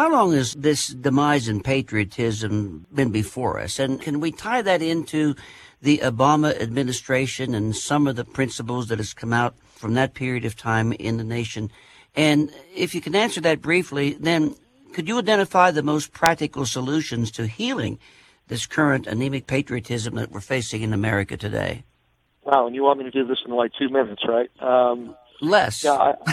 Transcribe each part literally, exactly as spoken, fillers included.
how long has this demise in patriotism been before us? And can we tie that into the Obama administration and some of the principles that has come out from that period of time in the nation? And if you can answer that briefly, then could you identify the most practical solutions to healing this current anemic patriotism that we're facing in America today? Wow, and you want me to do this in like two minutes, right? Um, Less. Yeah. I,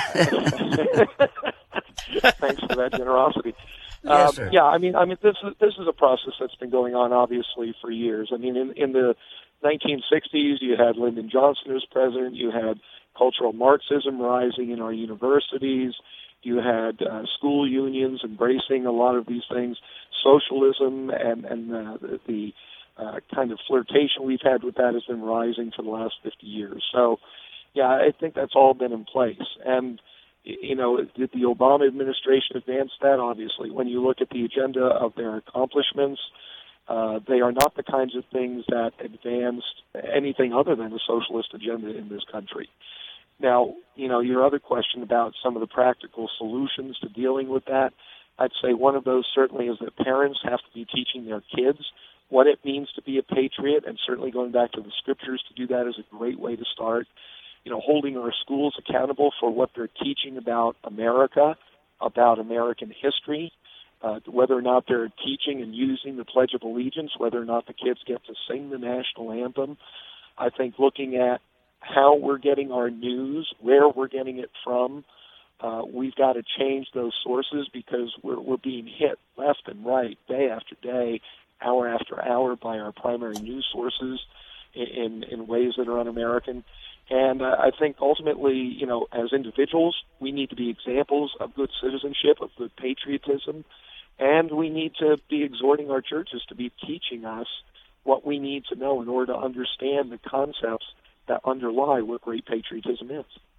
thanks for that generosity. Yes, um, sir. Yeah, I mean, I mean, this is this is a process that's been going on obviously for years. I mean, in, in the nineteen sixties, you had Lyndon Johnson as president. You had cultural Marxism rising in our universities. You had uh, school unions embracing a lot of these things, socialism, and and uh, the, the uh, kind of flirtation we've had with that has been rising for the last fifty years. So, yeah, I think that's all been in place. And, you know, did the Obama administration advance that? Obviously, when you look at the agenda of their accomplishments, uh, they are not the kinds of things that advanced anything other than a socialist agenda in this country. Now, you know, your other question about some of the practical solutions to dealing with that, I'd say one of those certainly is that parents have to be teaching their kids what it means to be a patriot, and certainly going back to the scriptures to do that is a great way to start. You know, holding our schools accountable for what they're teaching about America, about American history, uh, whether or not they're teaching and using the Pledge of Allegiance, whether or not the kids get to sing the national anthem. I think looking at how we're getting our news, where we're getting it from, uh, we've got to change those sources because we're, we're being hit left and right, day after day, hour after hour by our primary news sources in, in ways that are un-American. And uh, I think ultimately, you know, as individuals, we need to be examples of good citizenship, of good patriotism, and we need to be exhorting our churches to be teaching us what we need to know in order to understand the concepts that underlie what great patriotism is.